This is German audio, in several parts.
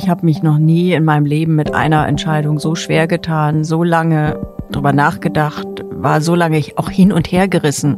Ich habe mich noch nie in meinem Leben mit einer Entscheidung so schwer getan, so lange drüber nachgedacht, war so lange auch hin und her gerissen.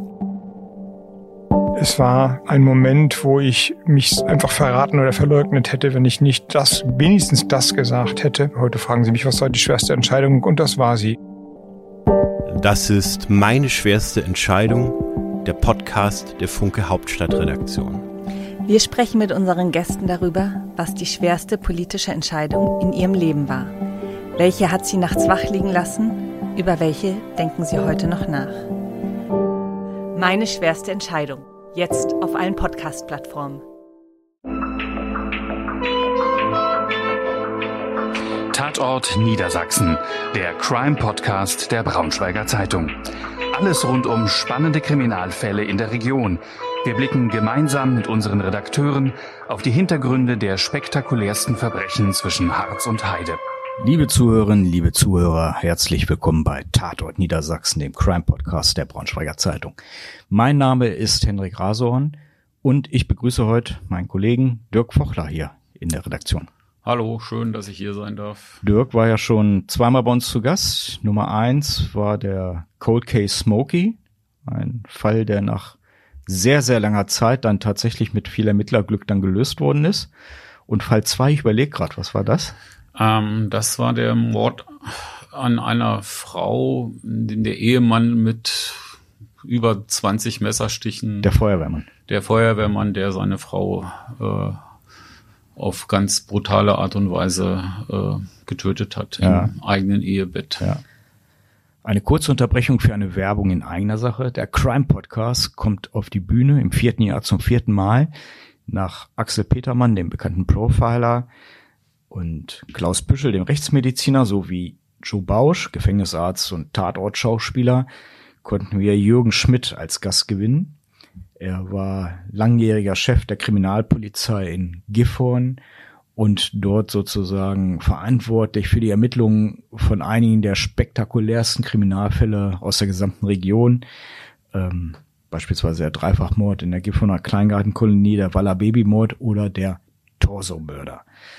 Es war ein Moment, wo ich mich einfach verraten oder verleugnet hätte, wenn ich nicht wenigstens das gesagt hätte. Heute fragen Sie mich, was war die schwerste Entscheidung? Und das war sie. Das ist meine schwerste Entscheidung, der Podcast der Funke Hauptstadtredaktion. Wir sprechen mit unseren Gästen darüber, was die schwerste politische Entscheidung in ihrem Leben war. Welche hat sie nachts wach liegen lassen? Über welche denken sie heute noch nach? Meine schwerste Entscheidung. Jetzt auf allen Podcast-Plattformen. Tatort Niedersachsen, der Crime-Podcast der Braunschweiger Zeitung. Alles rund um spannende Kriminalfälle in der Region. Wir blicken gemeinsam mit unseren Redakteuren auf die Hintergründe der spektakulärsten Verbrechen zwischen Harz und Heide. Liebe Zuhörerinnen, liebe Zuhörer, herzlich willkommen bei Tatort Niedersachsen, dem Crime-Podcast der Braunschweiger Zeitung. Mein Name ist Henrik Rasehorn und ich begrüße heute meinen Kollegen Dirk Vochler hier in der Redaktion. Hallo, schön, dass ich hier sein darf. Dirk war ja schon zweimal bei uns zu Gast. Nummer 1 war der Cold Case Smokey, ein Fall, der nach sehr, sehr langer Zeit dann tatsächlich mit viel Ermittlerglück dann gelöst worden ist. Und Fall 2, ich überlege gerade, was war das? Das war der Mord an einer Frau, den der Ehemann mit über 20 Messerstichen. Der Feuerwehrmann. Der Feuerwehrmann, der seine Frau auf ganz brutale Art und Weise getötet hat im eigenen Ehebett. Ja. Eine kurze Unterbrechung für eine Werbung in eigener Sache. Der Crime Podcast kommt auf die Bühne im 4. Jahr zum 4. Mal nach Axel Petermann, dem bekannten Profiler, und Klaus Büschel, dem Rechtsmediziner, sowie Joe Bausch, Gefängnisarzt und Tatortschauspieler, konnten wir Jürgen Schmidt als Gast gewinnen. Er war langjähriger Chef der Kriminalpolizei in Gifhorn und dort sozusagen verantwortlich für die Ermittlungen von einigen der spektakulärsten Kriminalfälle aus der gesamten Region. Beispielsweise der Dreifachmord in der Gifhorner Kleingartenkolonie, der Waller Babymord oder der Torso-Mörder.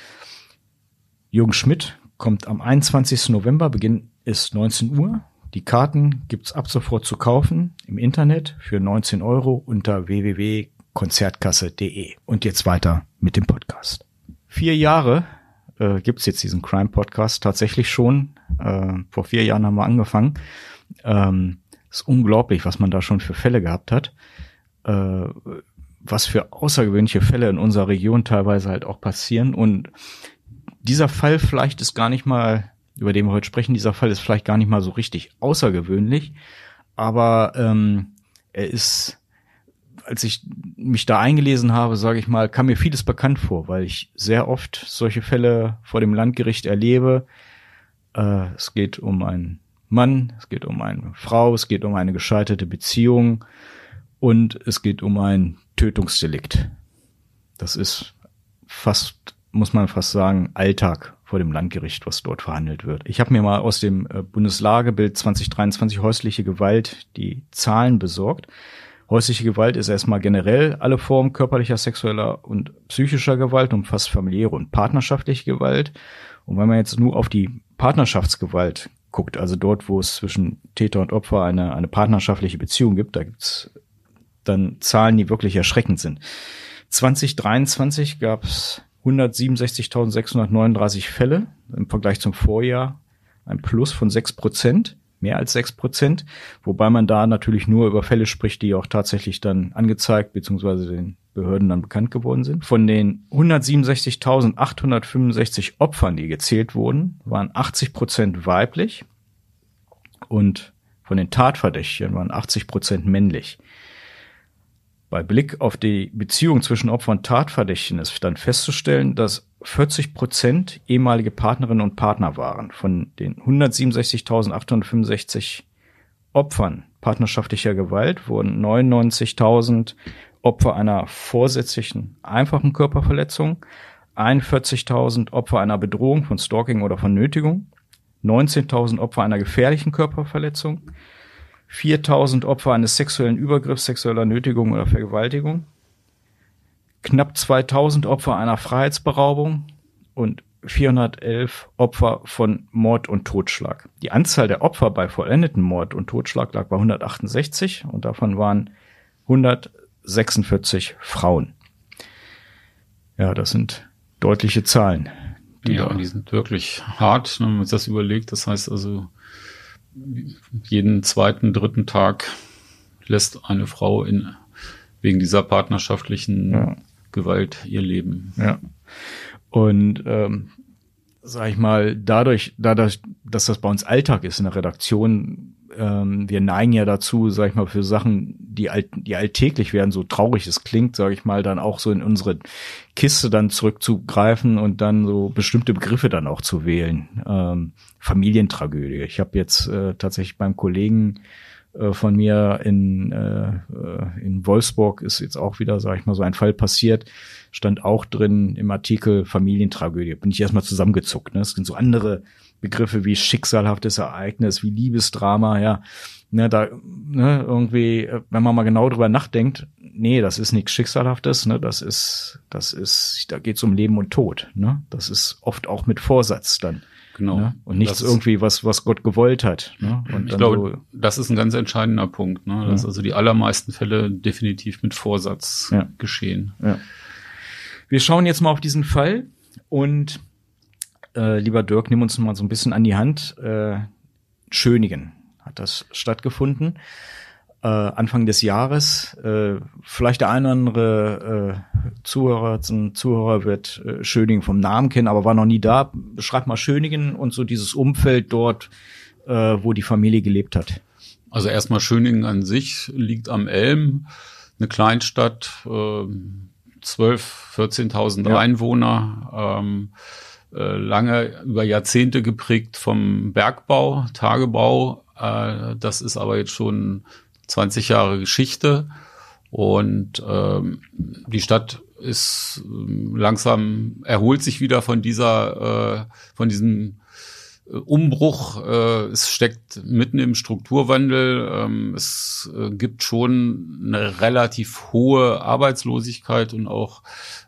Jürgen Schmidt kommt am 21. November, Beginn ist 19 Uhr. Die Karten gibt's ab sofort zu kaufen im Internet für 19 € unter www.konzertkasse.de. Und jetzt weiter mit dem Podcast. 4 Jahre gibt's jetzt diesen Crime-Podcast tatsächlich schon. Vor 4 Jahren haben wir angefangen. Ist unglaublich, was man da schon für Fälle gehabt hat. Was für außergewöhnliche Fälle in unserer Region teilweise halt auch passieren. Und dieser Fall vielleicht ist gar nicht mal, über den wir heute sprechen, dieser Fall ist vielleicht gar nicht mal so richtig außergewöhnlich. Aber er ist, als ich mich da eingelesen habe, sage ich mal, kam mir vieles bekannt vor, weil ich sehr oft solche Fälle vor dem Landgericht erlebe. Es geht um einen Mann, es geht um eine Frau, es geht um eine gescheiterte Beziehung und es geht um ein Tötungsdelikt. Das ist fast, muss man fast sagen, Alltag vor dem Landgericht, was dort verhandelt wird. Ich habe mir mal aus dem Bundeslagebild 2023 häusliche Gewalt die Zahlen besorgt. Häusliche Gewalt ist erstmal generell alle Formen körperlicher, sexueller und psychischer Gewalt, umfasst familiäre und partnerschaftliche Gewalt. Und wenn man jetzt nur auf die Partnerschaftsgewalt guckt, also dort, wo es zwischen Täter und Opfer eine partnerschaftliche Beziehung gibt, da gibt's dann Zahlen, die wirklich erschreckend sind. 2023 gab es 167.639 Fälle im Vergleich zum Vorjahr, ein Plus von 6%. Mehr als 6%, wobei man da natürlich nur über Fälle spricht, die auch tatsächlich dann angezeigt bzw. den Behörden dann bekannt geworden sind. Von den 167.865 Opfern, die gezählt wurden, waren 80% weiblich und von den Tatverdächtigen waren 80% männlich. Bei Blick auf die Beziehung zwischen Opfer und Tatverdächtigen ist dann festzustellen, dass 40% ehemalige Partnerinnen und Partner waren. Von den 167.865 Opfern partnerschaftlicher Gewalt wurden 99.000 Opfer einer vorsätzlichen einfachen Körperverletzung, 41.000 Opfer einer Bedrohung von Stalking oder von Nötigung, 19.000 Opfer einer gefährlichen Körperverletzung, 4.000 Opfer eines sexuellen Übergriffs, sexueller Nötigung oder Vergewaltigung, knapp 2.000 Opfer einer Freiheitsberaubung und 411 Opfer von Mord und Totschlag. Die Anzahl der Opfer bei vollendeten Mord und Totschlag lag bei 168 und davon waren 146 Frauen. Ja, das sind deutliche Zahlen. Die sind wirklich hart, wenn man sich das überlegt. Das heißt also, jeden zweiten, dritten Tag lässt eine Frau wegen dieser partnerschaftlichen Gewalt ihr Leben. Ja. Und sag ich mal, dadurch, dass das bei uns Alltag ist in der Redaktion, wir neigen ja dazu, sag ich mal, für Sachen, die alltäglich werden, so traurig es klingt, sag ich mal, dann auch so in unsere Kiste dann zurückzugreifen und dann so bestimmte Begriffe dann auch zu wählen. Familientragödie. Ich habe jetzt tatsächlich beim Kollegen von mir in Wolfsburg ist jetzt auch wieder, sag ich mal, so ein Fall passiert, stand auch drin im Artikel Familientragödie. Bin ich erstmal zusammengezuckt. Ne? Es sind so andere Begriffe wie schicksalhaftes Ereignis, wie Liebesdrama, ja. Ne, irgendwie, wenn man mal genau drüber nachdenkt, nee, das ist nichts Schicksalhaftes, ne, das ist, da geht's um Leben und Tod, ne. Das ist oft auch mit Vorsatz dann. Genau. Ne? Und nichts irgendwie, was Gott gewollt hat. Ne? Und ich glaube, das ist ein ganz entscheidender Punkt, ne? Dass also die allermeisten Fälle definitiv mit Vorsatz geschehen. Ja. Wir schauen jetzt mal auf diesen Fall und lieber Dirk, nimm uns mal so ein bisschen an die Hand. Schöningen hat das stattgefunden. Anfang des Jahres. Vielleicht der eine oder andere Zuhörer wird Schöningen vom Namen kennen, aber war noch nie da. Beschreib mal Schöningen und so dieses Umfeld dort, wo die Familie gelebt hat. Also erstmal Schöningen an sich liegt am Elm, eine Kleinstadt, 12.000, 14.000 Einwohner, lange über Jahrzehnte geprägt vom Bergbau, Tagebau. Das ist aber jetzt schon 20 Jahre Geschichte und die Stadt ist langsam, erholt sich wieder von diesem Umbruch. Es steckt mitten im Strukturwandel. Es gibt schon eine relativ hohe Arbeitslosigkeit und auch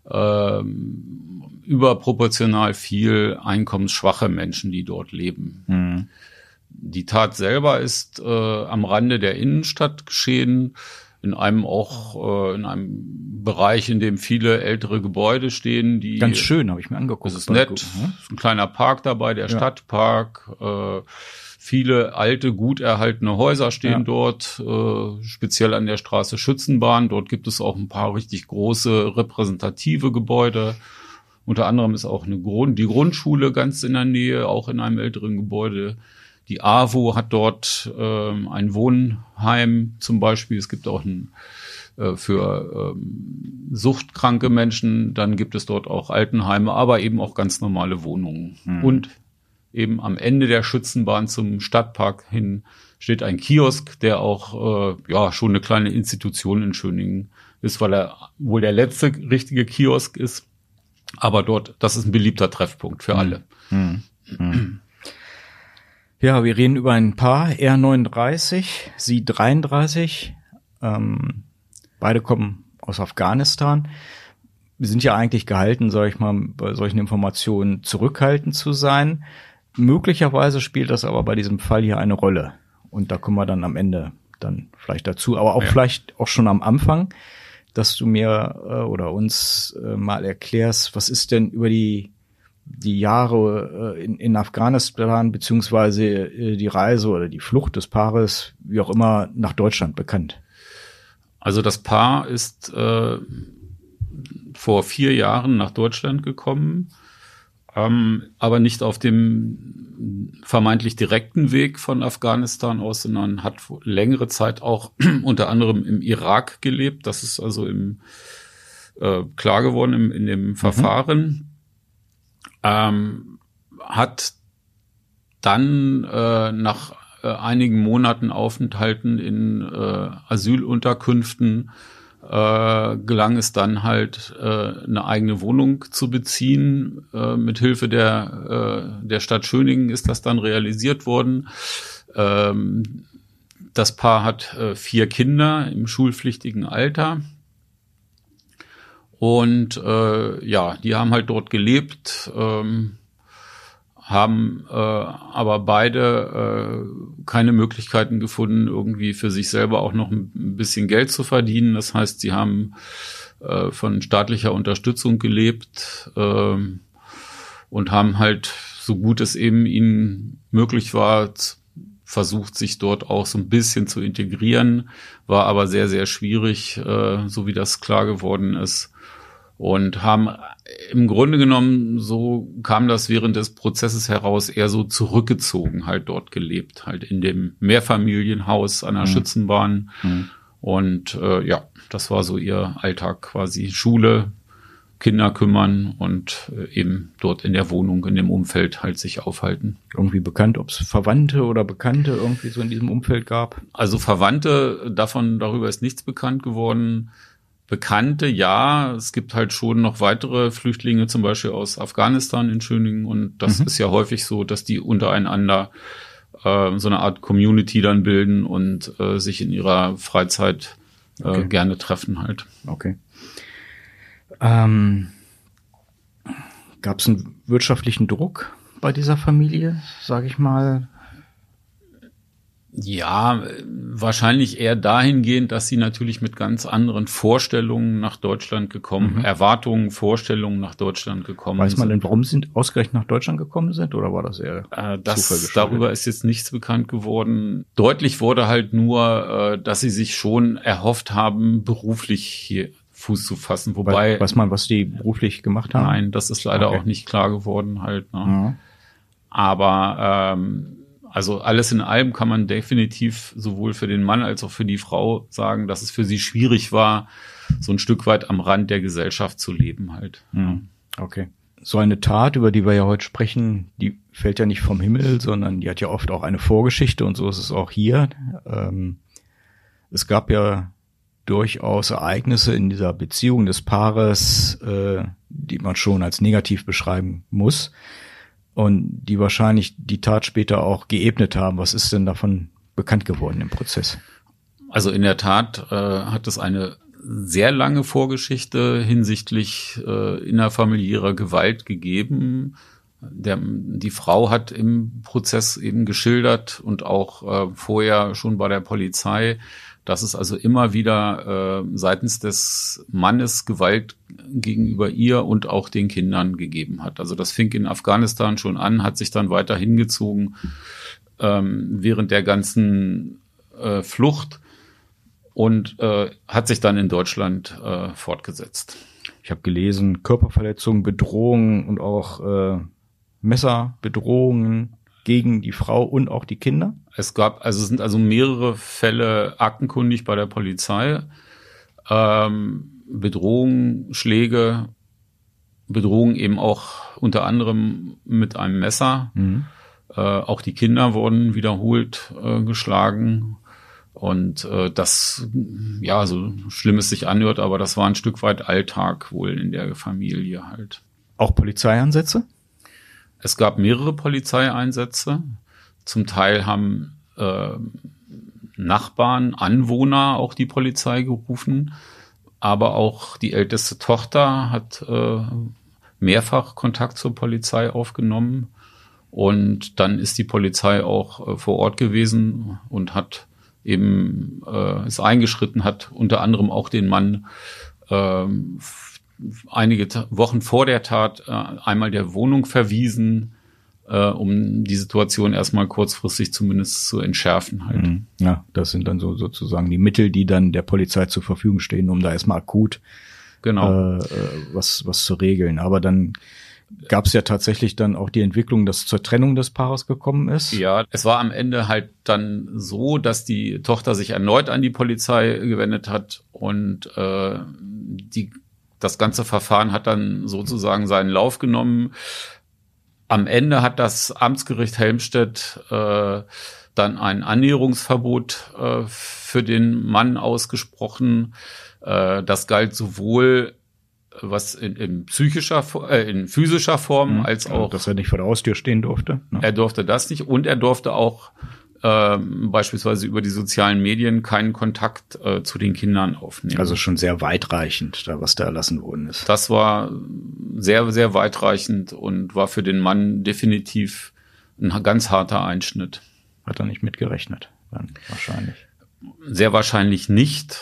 überproportional viel einkommensschwache Menschen, die dort leben. Mhm. Die Tat selber ist am Rande der Innenstadt geschehen, in einem Bereich, in dem viele ältere Gebäude stehen. Die ganz schön, habe ich mir angeguckt. Es ist nett, ist ein kleiner Park dabei, der Stadtpark. Viele alte, gut erhaltene Häuser stehen dort, speziell an der Straße Schützenbahn. Dort gibt es auch ein paar richtig große, repräsentative Gebäude. Unter anderem ist auch die Grundschule ganz in der Nähe, auch in einem älteren Gebäude. Die AWO hat dort ein Wohnheim zum Beispiel. Es gibt auch für suchtkranke Menschen. Dann gibt es dort auch Altenheime, aber eben auch ganz normale Wohnungen. Mhm. Und eben am Ende der Schützenbahn zum Stadtpark hin steht ein Kiosk, der auch schon eine kleine Institution in Schöningen ist, weil er wohl der letzte richtige Kiosk ist. Aber das ist ein beliebter Treffpunkt für alle. Mhm. Mhm. Ja, wir reden über ein Paar, er 39, sie 33. Beide kommen aus Afghanistan. Wir sind ja eigentlich gehalten, sage ich mal, bei solchen Informationen zurückhaltend zu sein. Möglicherweise spielt das aber bei diesem Fall hier eine Rolle. Und da kommen wir dann am Ende dann vielleicht dazu, aber auch vielleicht auch schon am Anfang, dass du mir oder uns mal erklärst, was ist denn über die Jahre in Afghanistan beziehungsweise die Reise oder die Flucht des Paares, wie auch immer, nach Deutschland bekannt? Also das Paar ist vor 4 Jahren nach Deutschland gekommen, aber nicht auf dem vermeintlich direkten Weg von Afghanistan aus, sondern hat längere Zeit auch unter anderem im Irak gelebt. Das ist also klar geworden in dem Verfahren. Hat dann nach einigen Monaten Aufenthalten in Asylunterkünften gelang es dann halt, eine eigene Wohnung zu beziehen. Mit Hilfe der Stadt Schöningen ist das dann realisiert worden. Das Paar hat 4 Kinder im schulpflichtigen Alter. Und die haben halt dort gelebt. haben aber beide keine Möglichkeiten gefunden, irgendwie für sich selber auch noch ein bisschen Geld zu verdienen. Das heißt, sie haben von staatlicher Unterstützung gelebt und haben halt, so gut es eben ihnen möglich war, versucht, sich dort auch so ein bisschen zu integrieren, war aber sehr, sehr schwierig, so wie das klar geworden ist. Und haben im Grunde genommen, so kam das während des Prozesses heraus, eher so zurückgezogen halt dort gelebt, halt in dem Mehrfamilienhaus an der Schützenbahn. Und das war so ihr Alltag quasi. Schule, Kinder kümmern und eben dort in der Wohnung, in dem Umfeld halt sich aufhalten. Irgendwie bekannt, ob es Verwandte oder Bekannte irgendwie so in diesem Umfeld gab? Also Verwandte, darüber ist nichts bekannt geworden. Bekannte, ja, es gibt halt schon noch weitere Flüchtlinge, zum Beispiel aus Afghanistan in Schöningen, und das ist ja häufig so, dass die untereinander so eine Art Community dann bilden und sich in ihrer Freizeit gerne treffen halt. Okay. Gab es einen wirtschaftlichen Druck bei dieser Familie, sage ich mal? Ja, wahrscheinlich eher dahingehend, dass sie natürlich mit ganz anderen Vorstellungen nach Deutschland gekommen, Erwartungen, Vorstellungen nach Deutschland gekommen sind. Weiß man denn, warum sie ausgerechnet nach Deutschland gekommen sind, oder war das eher Zufall geschuldet? Darüber ist jetzt nichts bekannt geworden. Deutlich wurde halt nur, dass sie sich schon erhofft haben, beruflich hier Fuß zu fassen. Wobei, weiß man, was die beruflich gemacht haben? Nein, das ist leider auch nicht klar geworden halt. Ne? Ja. Aber also alles in allem kann man definitiv sowohl für den Mann als auch für die Frau sagen, dass es für sie schwierig war, so ein Stück weit am Rand der Gesellschaft zu leben halt. Okay. So eine Tat, über die wir ja heute sprechen, die fällt ja nicht vom Himmel, sondern die hat ja oft auch eine Vorgeschichte, und so ist es auch hier. Es gab ja durchaus Ereignisse in dieser Beziehung des Paares, die man schon als negativ beschreiben muss. Und die wahrscheinlich die Tat später auch geebnet haben. Was ist denn davon bekannt geworden im Prozess? Also in der Tat hat es eine sehr lange Vorgeschichte hinsichtlich innerfamiliärer Gewalt gegeben. Die Frau hat im Prozess eben geschildert und auch vorher schon bei der Polizei, dass es also immer wieder seitens des Mannes Gewalt gegenüber ihr und auch den Kindern gegeben hat. Also das fing in Afghanistan schon an, hat sich dann weiter hingezogen während der ganzen Flucht und hat sich dann in Deutschland fortgesetzt. Ich habe gelesen, Körperverletzungen, Bedrohungen und auch Messerbedrohungen gegen die Frau und auch die Kinder? Es sind mehrere Fälle aktenkundig bei der Polizei. Bedrohungen, Schläge, Bedrohungen eben auch unter anderem mit einem Messer. Auch die Kinder wurden wiederholt geschlagen. Und das, ja, so schlimm es sich anhört, aber das war ein Stück weit Alltag wohl in der Familie halt. Auch Polizeieinsätze? Es gab mehrere Polizeieinsätze. Zum Teil haben Nachbarn, Anwohner auch die Polizei gerufen. Aber auch die älteste Tochter hat mehrfach Kontakt zur Polizei aufgenommen. Und dann ist die Polizei auch vor Ort gewesen und hat eben ist eingeschritten, hat unter anderem auch den Mann einige Wochen vor der Tat einmal der Wohnung verwiesen, um die Situation erstmal kurzfristig zumindest zu entschärfen halt. Ja, das sind dann so sozusagen die Mittel, die dann der Polizei zur Verfügung stehen, um da erstmal akut was zu regeln. Aber dann gab es ja tatsächlich dann auch die Entwicklung, dass zur Trennung des Paares gekommen ist. Ja, es war am Ende halt dann so, dass die Tochter sich erneut an die Polizei gewendet hat und das ganze Verfahren hat dann sozusagen seinen Lauf genommen. Am Ende hat das Amtsgericht Helmstedt dann ein Annäherungsverbot für den Mann ausgesprochen. Das galt sowohl was in physischer Form als auch, dass er nicht vor der Haustür stehen durfte. Ne? Er durfte das nicht und er durfte auch beispielsweise über die sozialen Medien keinen Kontakt zu den Kindern aufnehmen. Also schon sehr weitreichend, was da erlassen worden ist. Das war sehr, sehr weitreichend und war für den Mann definitiv ein ganz harter Einschnitt. Hat er nicht mitgerechnet, dann wahrscheinlich. Sehr wahrscheinlich nicht.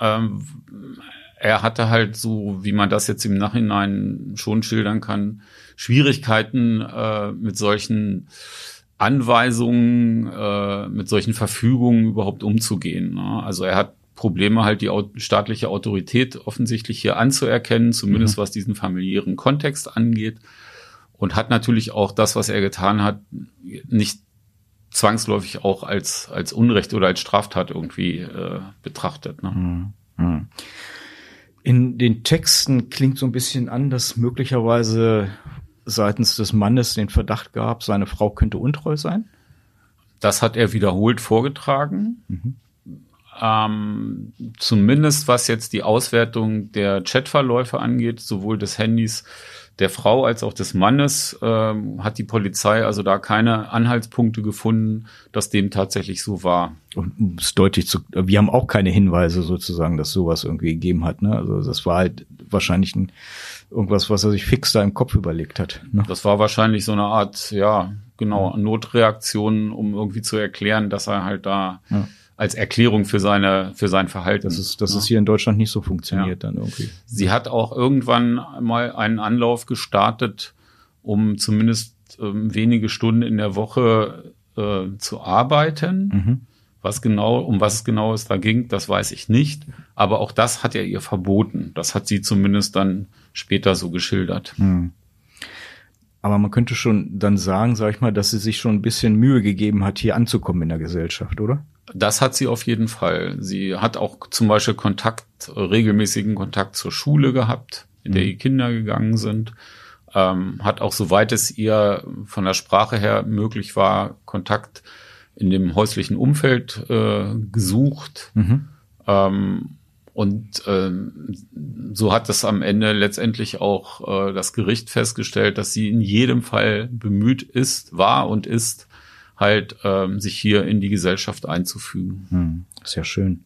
Er hatte halt so, wie man das jetzt im Nachhinein schon schildern kann, Schwierigkeiten mit solchen Anweisungen, mit solchen Verfügungen überhaupt umzugehen. Ne? Also er hat Probleme, halt die staatliche Autorität offensichtlich hier anzuerkennen, zumindest was diesen familiären Kontext angeht. Und hat natürlich auch das, was er getan hat, nicht zwangsläufig auch als Unrecht oder als Straftat irgendwie betrachtet. Ne? Mhm. In den Texten klingt so ein bisschen an, dass möglicherweise seitens des Mannes den Verdacht gab, seine Frau könnte untreu sein. Das hat er wiederholt vorgetragen. Zumindest was jetzt die Auswertung der Chatverläufe angeht, sowohl des Handys der Frau als auch des Mannes, hat die Polizei also da keine Anhaltspunkte gefunden, dass dem tatsächlich so war. Und um es deutlich wir haben auch keine Hinweise sozusagen, dass sowas irgendwie gegeben hat. Ne? Also das war halt wahrscheinlich irgendwas, was er sich fix da im Kopf überlegt hat. Ne? Das war wahrscheinlich so eine Art, Notreaktion, um irgendwie zu erklären, dass er halt da als Erklärung für sein Verhalten. Das ist hier in Deutschland nicht so funktioniert dann irgendwie. Sie hat auch irgendwann mal einen Anlauf gestartet, um zumindest wenige Stunden in der Woche zu arbeiten. Um was genau es da ging, das weiß ich nicht. Aber auch das hat er ihr verboten. Das hat sie zumindest dann später so geschildert. Aber man könnte schon dann sagen, sag ich mal, dass sie sich schon ein bisschen Mühe gegeben hat, hier anzukommen in der Gesellschaft, oder? Das hat sie auf jeden Fall. Sie hat auch zum Beispiel regelmäßigen Kontakt zur Schule gehabt, in der die Kinder gegangen sind. Hat auch, soweit es ihr von der Sprache her möglich war, Kontakt in dem häuslichen Umfeld gesucht. So hat es am Ende letztendlich auch das Gericht festgestellt, dass sie in jedem Fall bemüht war und ist, halt sich hier in die Gesellschaft einzufügen. Sehr schön.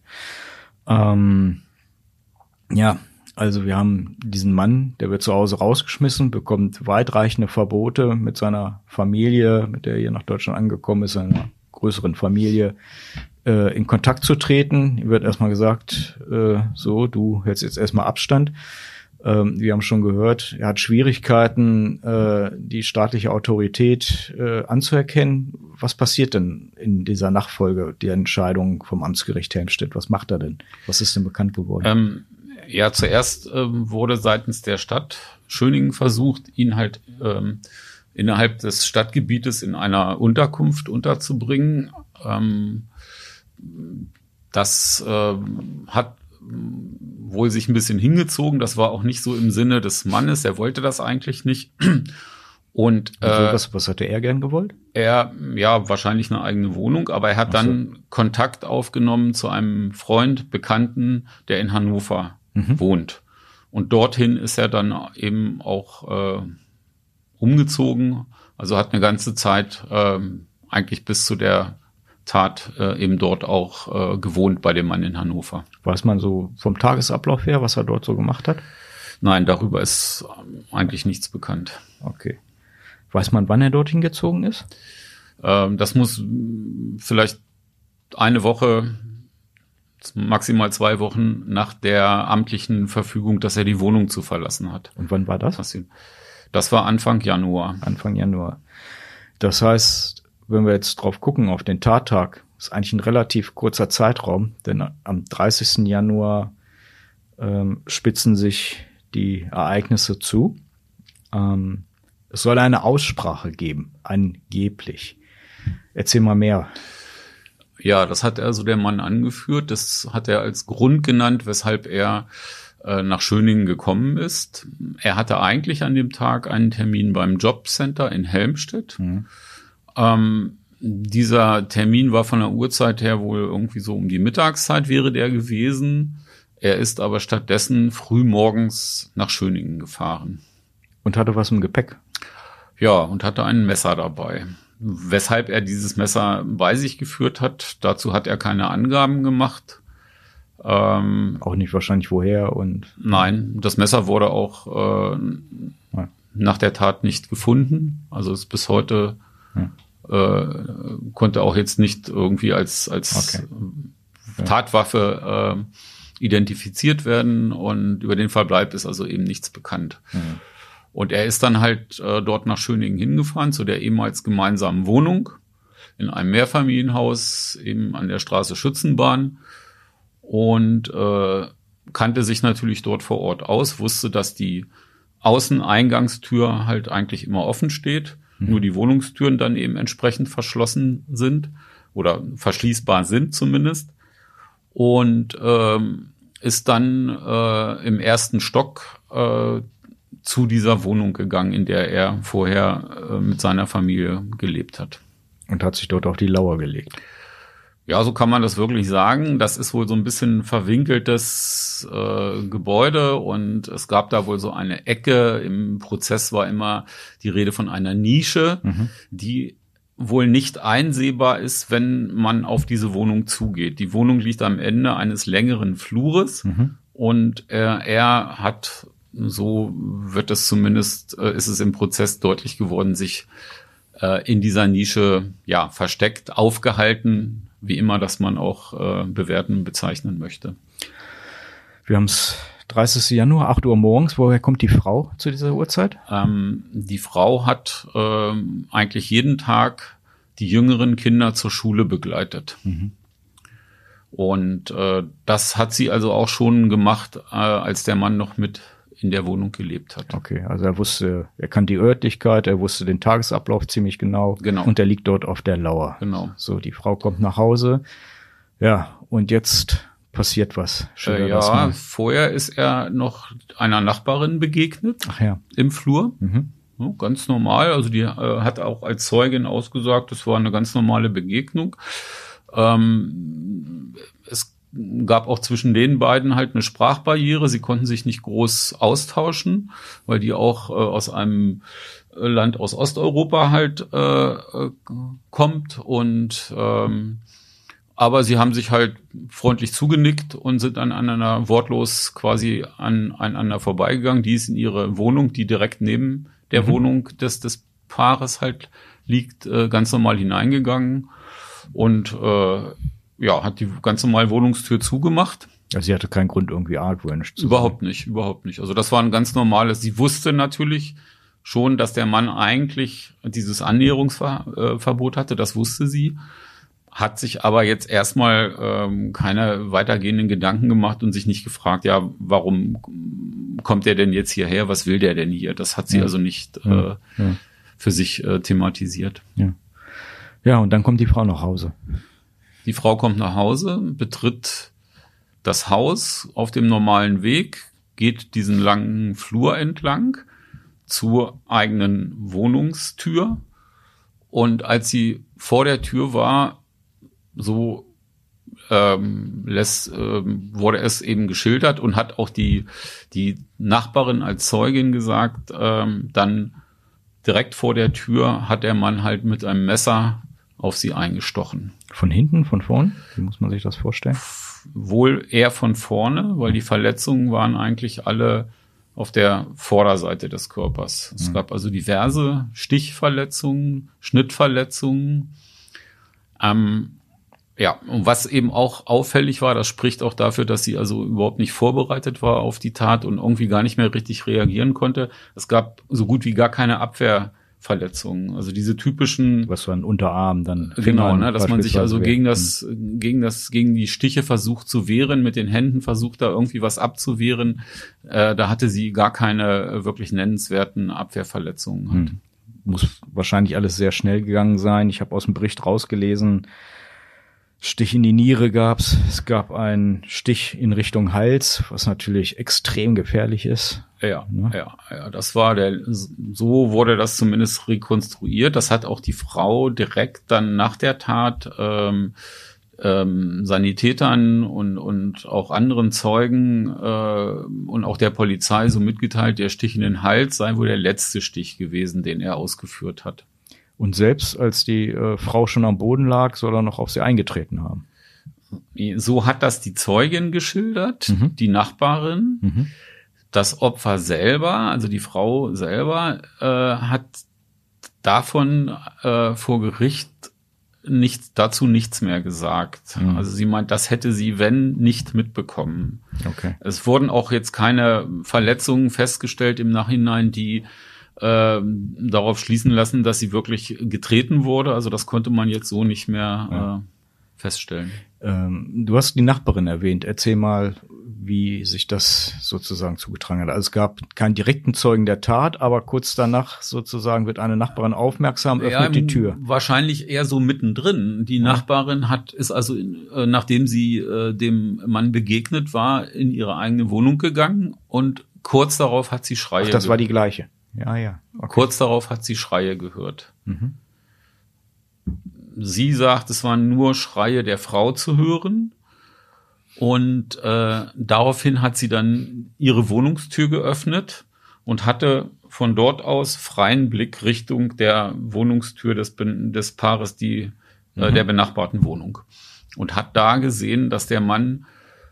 Also wir haben diesen Mann, der wird zu Hause rausgeschmissen, bekommt weitreichende Verbote mit seiner Familie, mit der er hier nach Deutschland angekommen ist, einer größeren Familie, in Kontakt zu treten. Ihm wird erstmal gesagt, du hältst jetzt erstmal Abstand. Wir haben schon gehört, er hat Schwierigkeiten, die staatliche Autorität anzuerkennen. Was passiert denn in dieser Nachfolge der Entscheidung vom Amtsgericht Helmstedt? Was macht er denn? Was ist denn bekannt geworden? Zuerst wurde seitens der Stadt Schöningen versucht, ihn halt innerhalb des Stadtgebietes in einer Unterkunft unterzubringen. Das hat wohl sich ein bisschen hingezogen. Das war auch nicht so im Sinne des Mannes. Er wollte das eigentlich nicht. Und was hatte er gern gewollt? Wahrscheinlich eine eigene Wohnung, aber er hat dann Kontakt aufgenommen zu einem Freund, Bekannten, der in Hannover wohnt. Und dorthin ist er dann eben auch umgezogen. Also hat eine ganze Zeit eigentlich bis zu der Tat eben dort auch gewohnt bei dem Mann in Hannover. Weiß man so vom Tagesablauf her, was er dort so gemacht hat? Nein, darüber ist eigentlich nichts bekannt. Okay. Weiß man, wann er dorthin gezogen ist? Das muss vielleicht eine Woche, maximal 2 Wochen nach der amtlichen Verfügung, dass er die Wohnung zu verlassen hat. Und wann war das? Das war Anfang Januar. Anfang Januar. Das heißt, wenn wir jetzt drauf gucken, auf den Tattag, ist eigentlich ein relativ kurzer Zeitraum, denn am 30. Januar spitzen sich die Ereignisse zu. Es soll eine Aussprache geben, angeblich. Erzähl mal mehr. Ja, das hat also der Mann angeführt. Das hat er als Grund genannt, weshalb er nach Schöningen gekommen ist. Er hatte eigentlich an dem Tag einen Termin beim Jobcenter in Helmstedt. Dieser Termin war von der Uhrzeit her wohl irgendwie so um die Mittagszeit wäre der gewesen. Er ist aber stattdessen früh morgens nach Schöningen gefahren. Und hatte was im Gepäck? Ja, und hatte ein Messer dabei. Weshalb er dieses Messer bei sich geführt hat, dazu hat er keine Angaben gemacht. Auch nicht wahrscheinlich woher und. Nein, das Messer wurde auch nach der Tat nicht gefunden. Also ist bis heute konnte auch jetzt nicht irgendwie als Tatwaffe identifiziert werden, und über den Verbleib ist also eben nichts bekannt. Und er ist dann halt dort nach Schöningen hingefahren, zu der ehemals gemeinsamen Wohnung in einem Mehrfamilienhaus eben an der Straße Schützenbahn, und kannte sich natürlich dort vor Ort aus, wusste, dass die Außeneingangstür halt eigentlich immer offen steht, nur die Wohnungstüren dann eben entsprechend verschlossen sind oder verschließbar sind zumindest, und ist dann im ersten Stock zu dieser Wohnung gegangen, in der er vorher mit seiner Familie gelebt hat. Und hat sich dort auf die Lauer gelegt. Ja, so kann man das wirklich sagen. Das ist wohl so ein bisschen verwinkeltes Gebäude, und es gab da wohl so eine Ecke. Im Prozess war immer die Rede von einer Nische, die wohl nicht einsehbar ist, wenn man auf diese Wohnung zugeht. Die Wohnung liegt am Ende eines längeren Flures, und er hat, so wird es zumindest, ist es im Prozess deutlich geworden, sich in dieser Nische versteckt, aufgehalten, wie immer das man auch bewerten, bezeichnen möchte. Wir haben es 30. Januar, 8 Uhr morgens. Woher kommt die Frau zu dieser Uhrzeit? Die Frau hat eigentlich jeden Tag die jüngeren Kinder zur Schule begleitet. Und das hat sie also auch schon gemacht, als der Mann noch mit in der Wohnung gelebt hat. Okay, also er kannte die Örtlichkeit, er wusste den Tagesablauf ziemlich genau. Genau. Und er liegt dort auf der Lauer. Genau. So, die Frau kommt nach Hause. Ja, und jetzt passiert was. Vorher ist er noch einer Nachbarin begegnet. Ach ja. Im Flur. Ja, ganz normal. Also die hat auch als Zeugin ausgesagt, es war eine ganz normale Begegnung. Es gab auch zwischen den beiden halt eine Sprachbarriere. Sie konnten sich nicht groß austauschen, weil die auch aus einem Land aus Osteuropa halt kommt, und aber sie haben sich halt freundlich zugenickt und sind dann aneinander wortlos quasi aneinander vorbeigegangen. Die ist in ihre Wohnung, die direkt neben der Wohnung des Paares halt liegt, ganz normal hineingegangen, und hat die ganz normal Wohnungstür zugemacht. Also sie hatte keinen Grund, irgendwie argwöhnisch zu sein. Überhaupt nicht. Also das war ein ganz normales, sie wusste natürlich schon, dass der Mann eigentlich dieses Annäherungsverbot hatte, das wusste sie, hat sich aber jetzt erstmal keine weitergehenden Gedanken gemacht und sich nicht gefragt, ja, warum kommt der denn jetzt hierher, was will der denn hier? Das hat sie also nicht für sich thematisiert. Ja, und dann kommt die Frau nach Hause. Die Frau kommt nach Hause, betritt das Haus auf dem normalen Weg, geht diesen langen Flur entlang zur eigenen Wohnungstür, und als sie vor der Tür war, so wurde es eben geschildert, und hat auch die Nachbarin als Zeugin gesagt, dann direkt vor der Tür hat der Mann halt mit einem Messer auf sie eingestochen. Von hinten, von vorn? Wie muss man sich das vorstellen? Wohl eher von vorne, weil die Verletzungen waren eigentlich alle auf der Vorderseite des Körpers. Es gab also diverse Stichverletzungen, Schnittverletzungen. Und was eben auch auffällig war, das spricht auch dafür, dass sie also überhaupt nicht vorbereitet war auf die Tat und irgendwie gar nicht mehr richtig reagieren konnte. Es gab so gut wie gar keine Abwehrverletzungen. Also diese typischen. Was war ein Unterarm dann? Genau, dass man sich also gegen die Stiche versucht zu wehren, mit den Händen versucht da irgendwie was abzuwehren. Da hatte sie gar keine wirklich nennenswerten Abwehrverletzungen. Muss wahrscheinlich alles sehr schnell gegangen sein. Ich habe aus dem Bericht rausgelesen, Stich in die Niere gab's. Es gab einen Stich in Richtung Hals, was natürlich extrem gefährlich ist. Ja, das war so wurde das zumindest rekonstruiert. Das hat auch die Frau direkt dann nach der Tat Sanitätern und auch anderen Zeugen und auch der Polizei so mitgeteilt, der Stich in den Hals sei wohl der letzte Stich gewesen, den er ausgeführt hat. Und selbst als die Frau schon am Boden lag, soll er noch auf sie eingetreten haben. So hat das die Zeugin geschildert, die Nachbarin. Das Opfer selber, also die Frau selber, hat davon vor Gericht dazu nichts mehr gesagt. Also sie meint, das hätte sie, wenn, nicht mitbekommen. Okay. Es wurden auch jetzt keine Verletzungen festgestellt im Nachhinein, die darauf schließen lassen, dass sie wirklich getreten wurde. Also das konnte man jetzt so nicht mehr feststellen. Du hast die Nachbarin erwähnt. Erzähl mal, wie sich das sozusagen zugetragen hat. Also es gab keinen direkten Zeugen der Tat, aber kurz danach sozusagen wird eine Nachbarin aufmerksam, öffnet die Tür. Wahrscheinlich eher so mittendrin. Die Nachbarin ist also, nachdem sie dem Mann begegnet war, in ihre eigene Wohnung gegangen und kurz darauf hat sie Schreie gehört. Das war die gleiche. Ja. Okay. Kurz darauf hat sie Schreie gehört. Sie sagt, es waren nur Schreie der Frau zu hören. Und daraufhin hat sie dann ihre Wohnungstür geöffnet und hatte von dort aus freien Blick Richtung der Wohnungstür des Paares, der benachbarten Wohnung. Und hat da gesehen, dass der Mann,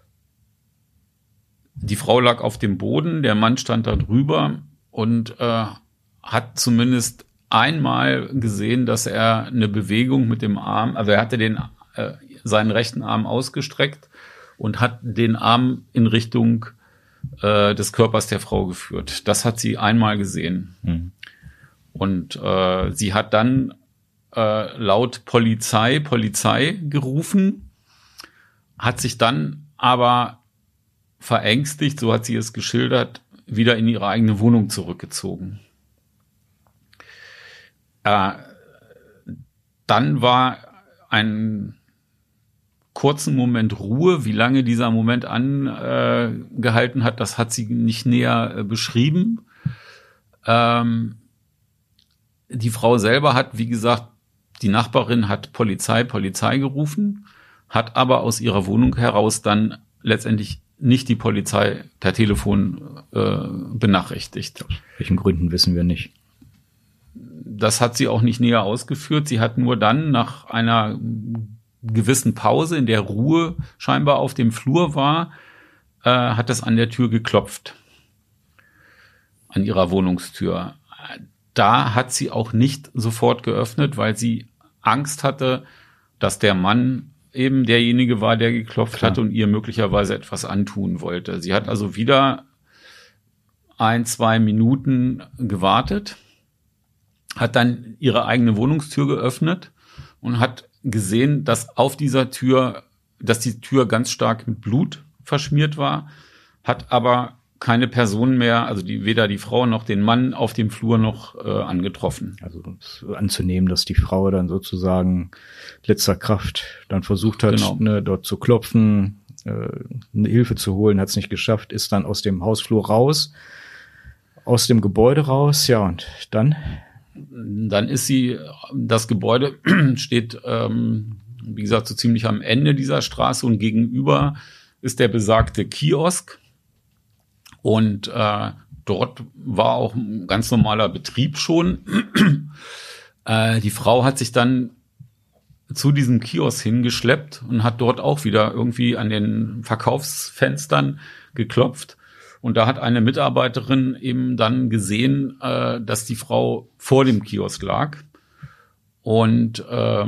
die Frau lag auf dem Boden, der Mann stand da drüber und hat zumindest einmal gesehen, dass er eine Bewegung mit dem Arm, also er hatte seinen rechten Arm ausgestreckt und hat den Arm in Richtung des Körpers der Frau geführt. Das hat sie einmal gesehen. Und sie hat dann laut Polizei gerufen, hat sich dann aber verängstigt, so hat sie es geschildert, wieder in ihre eigene Wohnung zurückgezogen. Dann war ein kurzen Moment Ruhe. Wie lange dieser Moment angehalten hat, das hat sie nicht näher beschrieben. Die Frau selber hat, wie gesagt, die Nachbarin hat Polizei gerufen, hat aber aus ihrer Wohnung heraus dann letztendlich nicht die Polizei per Telefon benachrichtigt. Aus welchen Gründen wissen wir nicht. Das hat sie auch nicht näher ausgeführt. Sie hat nur dann nach einer gewissen Pause, in der Ruhe scheinbar auf dem Flur war, hat es an der Tür geklopft. An ihrer Wohnungstür. Da hat sie auch nicht sofort geöffnet, weil sie Angst hatte, dass der Mann eben derjenige war, der geklopft hatte und ihr möglicherweise etwas antun wollte. Sie hat also wieder 1-2 Minuten gewartet, hat dann ihre eigene Wohnungstür geöffnet und hat gesehen, dass die Tür ganz stark mit Blut verschmiert war, hat aber keine Person mehr, also weder die Frau noch den Mann auf dem Flur noch angetroffen. Also anzunehmen, dass die Frau dann sozusagen letzter Kraft dann versucht hat, dort zu klopfen, eine Hilfe zu holen, hat es nicht geschafft, ist dann aus dem Hausflur raus, aus dem Gebäude raus, ja, und dann? Dann ist das Gebäude steht, wie gesagt, so ziemlich am Ende dieser Straße und gegenüber ist der besagte Kiosk. Und dort war auch ein ganz normaler Betrieb schon. Die Frau hat sich dann zu diesem Kiosk hingeschleppt und hat dort auch wieder irgendwie an den Verkaufsfenstern geklopft. Und da hat eine Mitarbeiterin eben dann gesehen, dass die Frau vor dem Kiosk lag. Und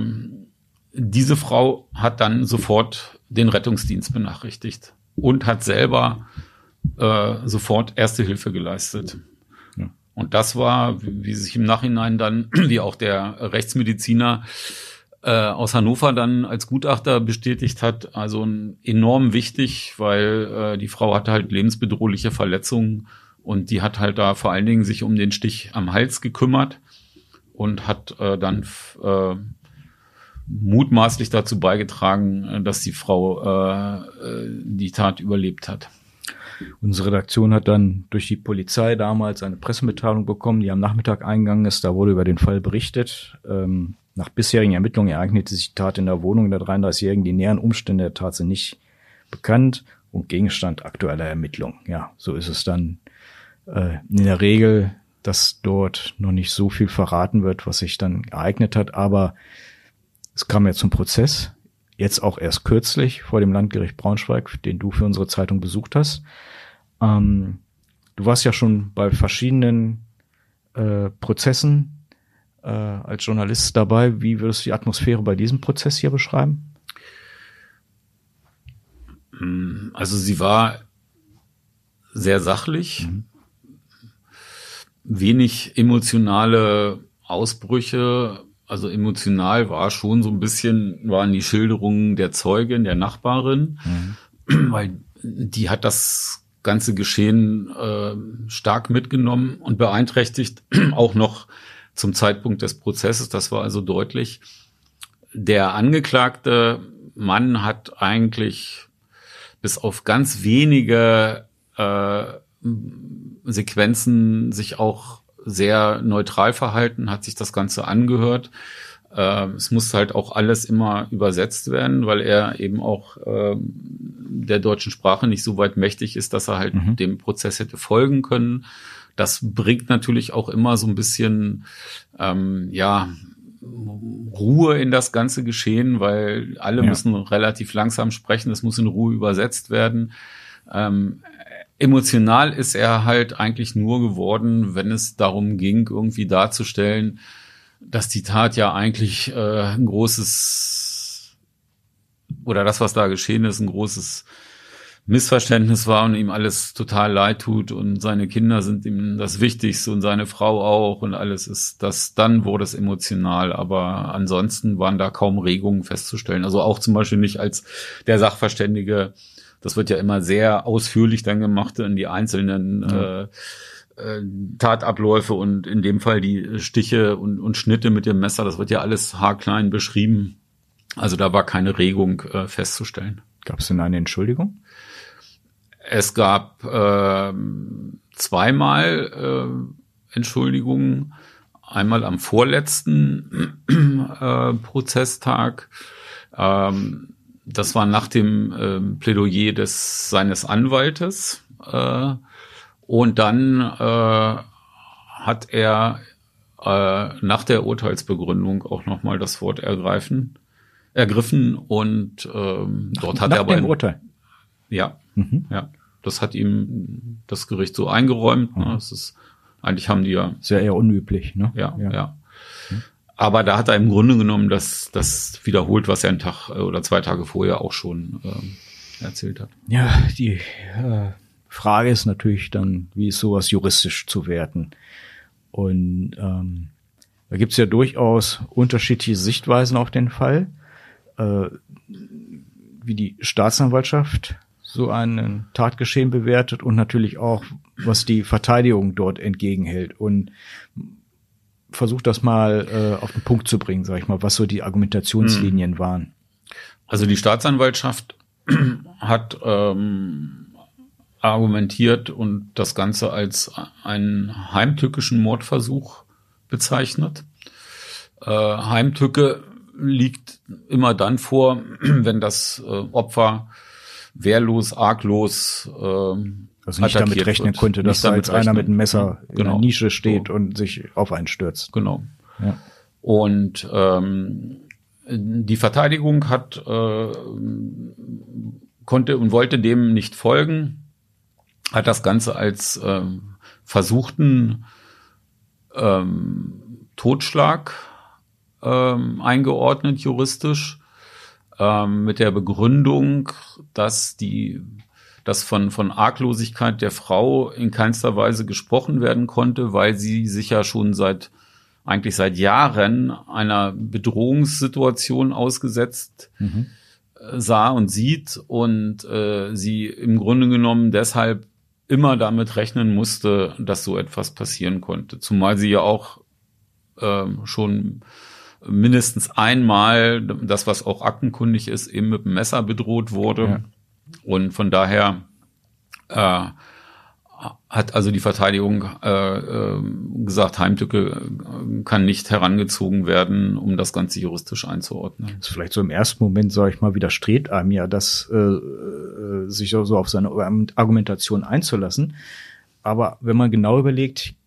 diese Frau hat dann sofort den Rettungsdienst benachrichtigt und hat selber sofort Erste Hilfe geleistet. Ja. Und das war, wie sich im Nachhinein dann, wie auch der Rechtsmediziner aus Hannover dann als Gutachter bestätigt hat, also enorm wichtig, weil die Frau hatte halt lebensbedrohliche Verletzungen und die hat halt da vor allen Dingen sich um den Stich am Hals gekümmert und hat dann mutmaßlich dazu beigetragen, dass die Frau die Tat überlebt hat. Unsere Redaktion hat dann durch die Polizei damals eine Pressemitteilung bekommen, die am Nachmittag eingegangen ist. Da wurde über den Fall berichtet. Nach bisherigen Ermittlungen ereignete sich die Tat in der Wohnung der 33-Jährigen. Die näheren Umstände der Tat sind nicht bekannt und Gegenstand aktueller Ermittlungen. Ja, so ist es dann in der Regel, dass dort noch nicht so viel verraten wird, was sich dann ereignet hat. Aber es kam ja zum Prozess, jetzt auch erst kürzlich vor dem Landgericht Braunschweig, den du für unsere Zeitung besucht hast. Du warst ja schon bei verschiedenen Prozessen als Journalist dabei. Wie würdest du die Atmosphäre bei diesem Prozess hier beschreiben? Also sie war sehr sachlich, wenig emotionale Ausbrüche. Also emotional war schon so ein bisschen, waren die Schilderungen der Zeugin, der Nachbarin, weil die hat das ganze Geschehen stark mitgenommen und beeinträchtigt, auch noch zum Zeitpunkt des Prozesses. Das war also deutlich. Der angeklagte Mann hat eigentlich bis auf ganz wenige Sequenzen sich auch sehr neutral verhalten, hat sich das Ganze angehört. Es musste halt auch alles immer übersetzt werden, weil er eben auch der deutschen Sprache nicht so weit mächtig ist, dass er halt dem Prozess hätte folgen können. Das bringt natürlich auch immer so ein bisschen Ruhe in das ganze Geschehen, weil alle müssen relativ langsam sprechen. Es muss in Ruhe übersetzt werden. Emotional ist er halt eigentlich nur geworden, wenn es darum ging, irgendwie darzustellen, dass die Tat ja eigentlich ein großes, oder das, was da geschehen ist, ein großes Missverständnis war und ihm alles total leid tut und seine Kinder sind ihm das Wichtigste und seine Frau auch und alles ist das, dann wurde es emotional, aber ansonsten waren da kaum Regungen festzustellen. Also auch zum Beispiel nicht als der Sachverständige. Das wird ja immer sehr ausführlich dann gemacht in die einzelnen Tatabläufe und in dem Fall die Stiche und Schnitte mit dem Messer. Das wird ja alles haarklein beschrieben. Also da war keine Regung festzustellen. Gab es denn eine Entschuldigung? Es gab zweimal Entschuldigungen. Einmal am vorletzten Prozesstag. Das war nach dem Plädoyer seines Anwaltes. Und dann hat er nach der Urteilsbegründung auch nochmal das Wort ergriffen. Und dort hat er aber... Nach dem Urteil? Ja, ja. Das hat ihm das Gericht so eingeräumt. Ne? Das ist, eigentlich haben die ja... Ist ja eher unüblich, ne? Ja. Aber da hat er im Grunde genommen das wiederholt, was er einen Tag oder 2 Tage vorher auch schon erzählt hat. Ja, die Frage ist natürlich dann, wie ist sowas juristisch zu werten? Und da gibt's ja durchaus unterschiedliche Sichtweisen auf den Fall, wie die Staatsanwaltschaft so ein Tatgeschehen bewertet und natürlich auch, was die Verteidigung dort entgegenhält. Und versucht das mal auf den Punkt zu bringen, sag ich mal, was so die Argumentationslinien waren. Also die Staatsanwaltschaft hat argumentiert und das Ganze als einen heimtückischen Mordversuch bezeichnet. Heimtücke liegt immer dann vor, wenn das Opfer wehrlos, arglos also nicht damit rechnen konnte, dass da jetzt einer mit einem Messer in einer Nische steht und sich auf einen stürzt. Genau. Ja. Und die Verteidigung konnte und wollte dem nicht folgen, hat das Ganze als versuchten Totschlag eingeordnet juristisch, mit der Begründung, dass von Arglosigkeit der Frau in keinster Weise gesprochen werden konnte, weil sie sich ja schon seit Jahren einer Bedrohungssituation ausgesetzt sah und sieht und sie im Grunde genommen deshalb immer damit rechnen musste, dass so etwas passieren konnte. Zumal sie ja auch schon mindestens einmal, das was auch aktenkundig ist, eben mit dem Messer bedroht wurde. Ja. Und von daher hat also die Verteidigung gesagt, Heimtücke kann nicht herangezogen werden, um das Ganze juristisch einzuordnen. Das ist vielleicht so im ersten Moment, sage ich mal, widerstrebt einem ja, das sich so auf seine Argumentation einzulassen. Aber wenn man genau überlegt,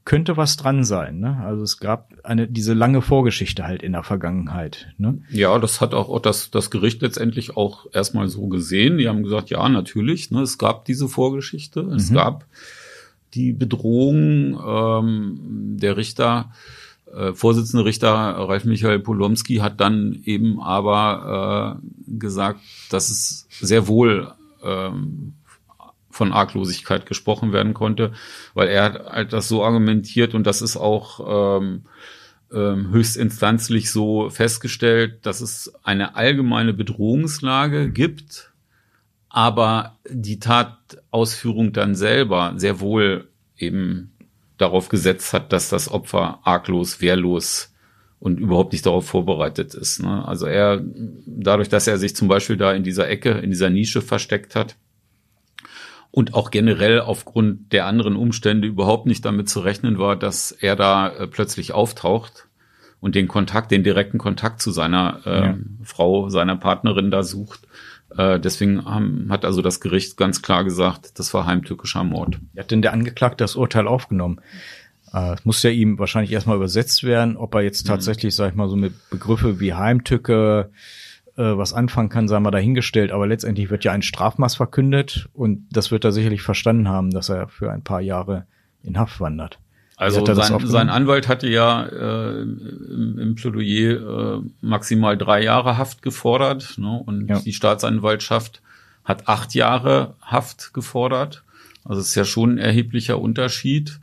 könnte was dran sein, ne? Also es gab diese lange Vorgeschichte halt in der Vergangenheit, ne? Ja, das hat auch das Gericht letztendlich auch erstmal so gesehen. Die haben gesagt, ja, natürlich, ne, es gab diese Vorgeschichte, es gab die Bedrohung, der Richter, Vorsitzende Richter Ralf Michael Polomski hat dann eben aber gesagt, dass es sehr wohl von Arglosigkeit gesprochen werden konnte, weil er hat halt das so argumentiert und das ist auch höchstinstanzlich so festgestellt, dass es eine allgemeine Bedrohungslage gibt, aber die Tatausführung dann selber sehr wohl eben darauf gesetzt hat, dass das Opfer arglos, wehrlos und überhaupt nicht darauf vorbereitet ist. Ne? Also dadurch, dass er sich zum Beispiel da in dieser Ecke, in dieser Nische versteckt hat, und auch generell aufgrund der anderen Umstände überhaupt nicht damit zu rechnen war, dass er da plötzlich auftaucht und den direkten Kontakt zu seiner Frau, seiner Partnerin da sucht. Deswegen hat also das Gericht ganz klar gesagt, das war heimtückischer Mord. Wie hat denn der Angeklagte das Urteil aufgenommen? Es muss ja ihm wahrscheinlich erstmal übersetzt werden, ob er jetzt tatsächlich, sag ich mal, so mit Begriffe wie Heimtücke was anfangen kann, sei mal dahingestellt, aber letztendlich wird ja ein Strafmaß verkündet und das wird er sicherlich verstanden haben, dass er für ein paar Jahre in Haft wandert. Also sein Anwalt hatte ja im Plädoyer maximal 3 Jahre Haft gefordert, ne? Und die Staatsanwaltschaft hat 8 Jahre Haft gefordert. Also es ist ja schon ein erheblicher Unterschied.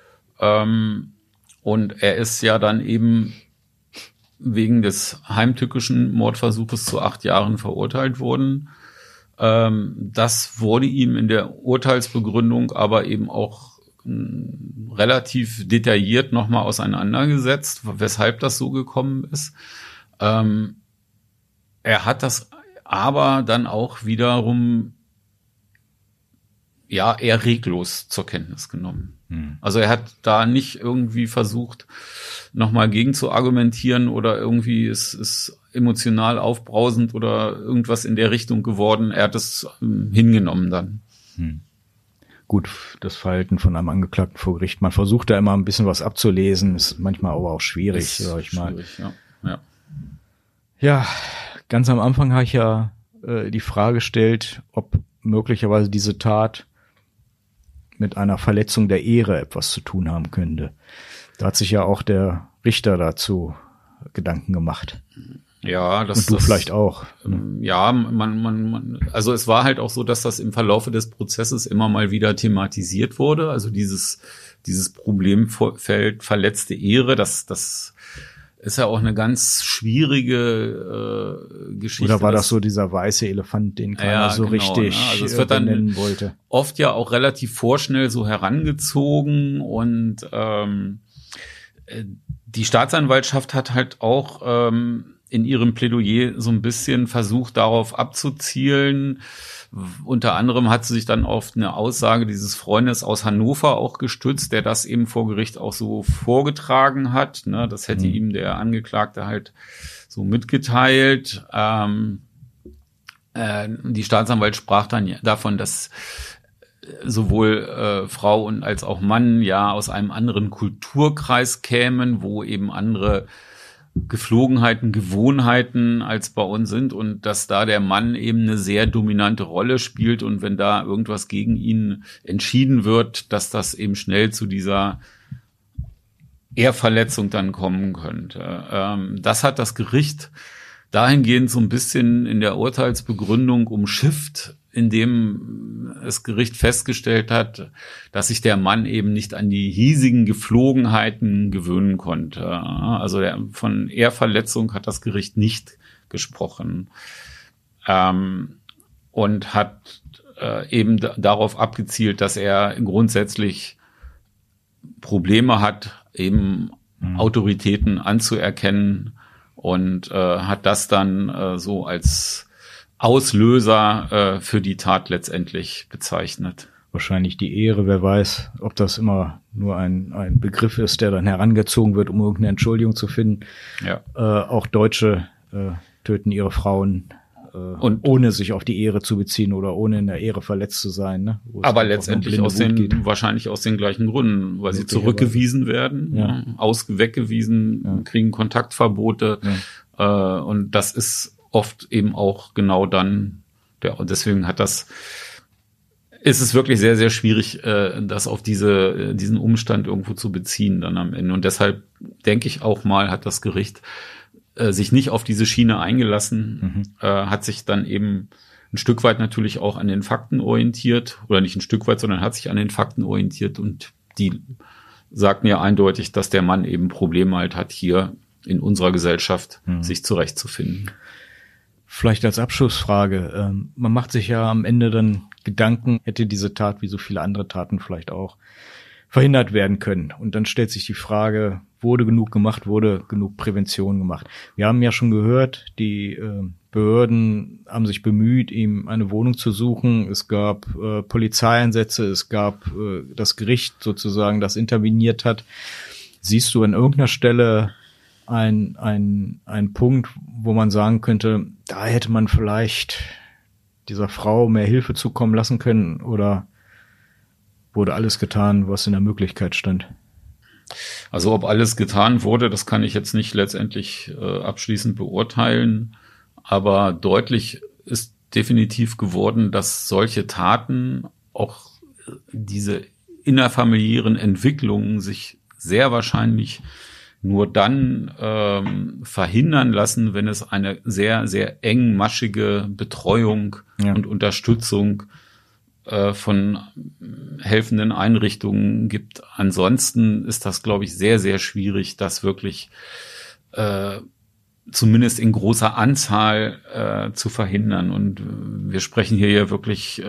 Und er ist ja dann eben wegen des heimtückischen Mordversuches zu 8 Jahren verurteilt worden. Das wurde ihm in der Urteilsbegründung aber eben auch relativ detailliert nochmal auseinandergesetzt, weshalb das so gekommen ist. Er hat das aber dann auch wiederum eher reglos zur Kenntnis genommen. Also er hat da nicht irgendwie versucht, nochmal gegen zu argumentieren oder irgendwie ist emotional aufbrausend oder irgendwas in der Richtung geworden. Er hat es hingenommen dann. Gut, das Verhalten von einem Angeklagten vor Gericht. Man versucht da immer ein bisschen was abzulesen, ist manchmal aber auch schwierig, sag ich mal. Ja, ganz am Anfang habe ich ja die Frage gestellt, ob möglicherweise diese Tat mit einer Verletzung der Ehre etwas zu tun haben könnte. Da hat sich ja auch der Richter dazu Gedanken gemacht. Ja, und du vielleicht auch. Ja, also es war halt auch so, dass das im Verlaufe des Prozesses immer mal wieder thematisiert wurde. Also dieses Problemfeld verletzte Ehre, das ist ja auch eine ganz schwierige Geschichte. Oder war das so dieser weiße Elefant, den keiner so richtig also es wird dann benennen wollte? Oft ja auch relativ vorschnell so herangezogen und die Staatsanwaltschaft hat halt auch in ihrem Plädoyer so ein bisschen versucht, darauf abzuzielen. Unter anderem hat sie sich dann auf eine Aussage dieses Freundes aus Hannover auch gestützt, der das eben vor Gericht auch so vorgetragen hat. Ne, das hätte ihm der Angeklagte halt so mitgeteilt. Die Staatsanwalt sprach dann davon, dass sowohl Frau und als auch Mann ja aus einem anderen Kulturkreis kämen, wo eben andere Geflogenheiten, Gewohnheiten als bei uns sind und dass da der Mann eben eine sehr dominante Rolle spielt und wenn da irgendwas gegen ihn entschieden wird, dass das eben schnell zu dieser Ehrverletzung dann kommen könnte. Das hat das Gericht dahingehend so ein bisschen in der Urteilsbegründung umschifft, indem das Gericht festgestellt hat, dass sich der Mann eben nicht an die hiesigen Geflogenheiten gewöhnen konnte. Also von Ehrverletzung hat das Gericht nicht gesprochen und hat eben darauf abgezielt, dass er grundsätzlich Probleme hat, eben Autoritäten anzuerkennen und hat das dann so als Auslöser für die Tat letztendlich bezeichnet. Wahrscheinlich die Ehre, wer weiß, ob das immer nur ein Begriff ist, der dann herangezogen wird, um irgendeine Entschuldigung zu finden. Ja. Auch Deutsche töten ihre Frauen und ohne sich auf die Ehre zu beziehen oder ohne in der Ehre verletzt zu sein. Ne? Aber letztendlich wahrscheinlich aus den gleichen Gründen, weil sie zurückgewiesen werden, weggewiesen, kriegen Kontaktverbote. Ja. Und das ist oft eben auch genau dann, deswegen ist es wirklich sehr, sehr schwierig, das auf diesen Umstand irgendwo zu beziehen dann am Ende. Und deshalb denke ich auch mal, hat das Gericht sich nicht auf diese Schiene eingelassen, hat sich dann eben ein Stück weit natürlich auch an den Fakten orientiert, oder nicht ein Stück weit, sondern hat sich an den Fakten orientiert, und die sagten ja eindeutig, dass der Mann eben Probleme halt hat, hier in unserer Gesellschaft sich zurechtzufinden. Vielleicht als Abschlussfrage, man macht sich ja am Ende dann Gedanken, hätte diese Tat wie so viele andere Taten vielleicht auch verhindert werden können. Und dann stellt sich die Frage, wurde genug gemacht, wurde genug Prävention gemacht? Wir haben ja schon gehört, die Behörden haben sich bemüht, ihm eine Wohnung zu suchen. Es gab Polizeieinsätze, es gab das Gericht sozusagen, das interveniert hat. Siehst du an irgendeiner Stelle ein Punkt, wo man sagen könnte, da hätte man vielleicht dieser Frau mehr Hilfe zukommen lassen können, oder wurde alles getan, was in der Möglichkeit stand? Also ob alles getan wurde, das kann ich jetzt nicht letztendlich abschließend beurteilen, aber deutlich ist definitiv geworden, dass solche Taten, auch diese innerfamiliären Entwicklungen, sich sehr wahrscheinlich nur dann verhindern lassen, wenn es eine sehr, sehr engmaschige Betreuung und Unterstützung von helfenden Einrichtungen gibt. Ansonsten ist das, glaube ich, sehr, sehr schwierig, das wirklich zumindest in großer Anzahl zu verhindern. Und wir sprechen hier ja wirklich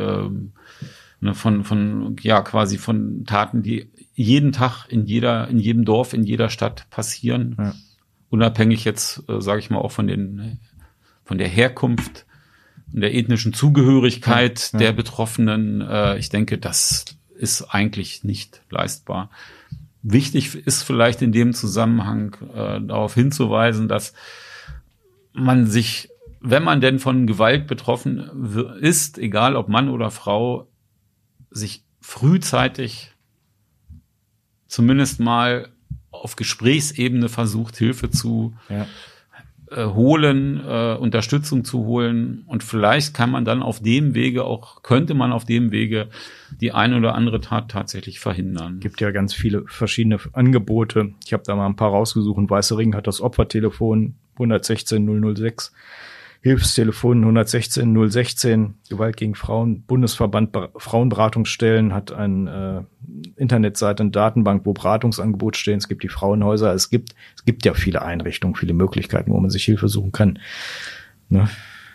von quasi von Taten, die jeden Tag in jedem Dorf, in jeder Stadt passieren. Ja. Unabhängig jetzt, sage ich mal, auch von der Herkunft und der ethnischen Zugehörigkeit der Betroffenen. Ich denke, das ist eigentlich nicht leistbar. Wichtig ist vielleicht in dem Zusammenhang darauf hinzuweisen, dass man sich, wenn man denn von Gewalt betroffen ist, egal ob Mann oder Frau, sich frühzeitig zumindest mal auf Gesprächsebene versucht, Hilfe zu holen, Unterstützung zu holen, und vielleicht könnte man auf dem Wege die eine oder andere Tat tatsächlich verhindern. Gibt ja ganz viele verschiedene Angebote. Ich habe da mal ein paar rausgesucht. Weißering hat das Opfertelefon 116 006, Hilfstelefon 116 016, Gewalt gegen Frauen, Bundesverband Frauenberatungsstellen hat eine Internetseite, eine Datenbank, wo Beratungsangebote stehen. Es gibt die Frauenhäuser. Es gibt ja viele Einrichtungen, viele Möglichkeiten, wo man sich Hilfe suchen kann. Ne?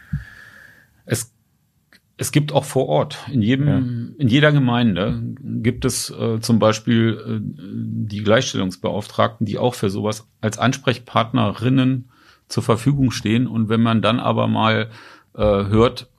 Es gibt auch vor Ort, in jeder Gemeinde gibt es zum Beispiel die Gleichstellungsbeauftragten, die auch für sowas als Ansprechpartnerinnen zur Verfügung stehen. Und wenn man dann aber mal hört,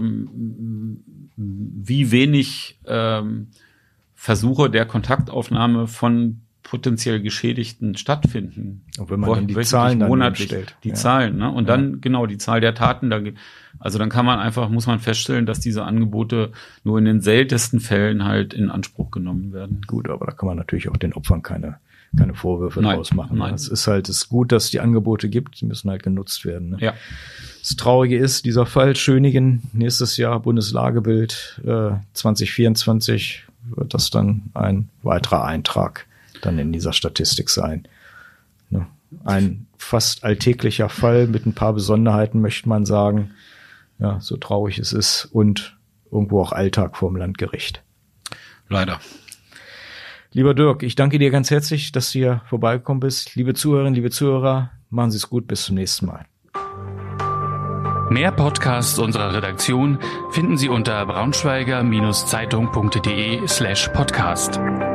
wie wenig Versuche der Kontaktaufnahme von potenziell Geschädigten stattfinden. Und wenn man dann die Zahlen dann monatlich stellt. Die Zahlen, ne? Und dann genau die Zahl der Taten. Also dann muss man feststellen, dass diese Angebote nur in den seltensten Fällen halt in Anspruch genommen werden. Gut, aber da kann man natürlich auch den Opfern keine Vorwürfe draus machen. Nein. Es ist gut, dass es die Angebote gibt. Sie müssen halt genutzt werden. Ne? Ja. Das Traurige ist, dieser Fall Schöningen, nächstes Jahr Bundeslagebild 2024, wird das dann ein weiterer Eintrag dann in dieser Statistik sein. Ne? Ein fast alltäglicher Fall mit ein paar Besonderheiten, möchte man sagen. Ja, so traurig es ist, und irgendwo auch Alltag vorm Landgericht. Leider. Lieber Dirk, ich danke dir ganz herzlich, dass du hier vorbeigekommen bist. Liebe Zuhörerinnen, liebe Zuhörer, machen Sie es gut, bis zum nächsten Mal. Mehr Podcasts unserer Redaktion finden Sie unter braunschweiger-zeitung.de/podcast.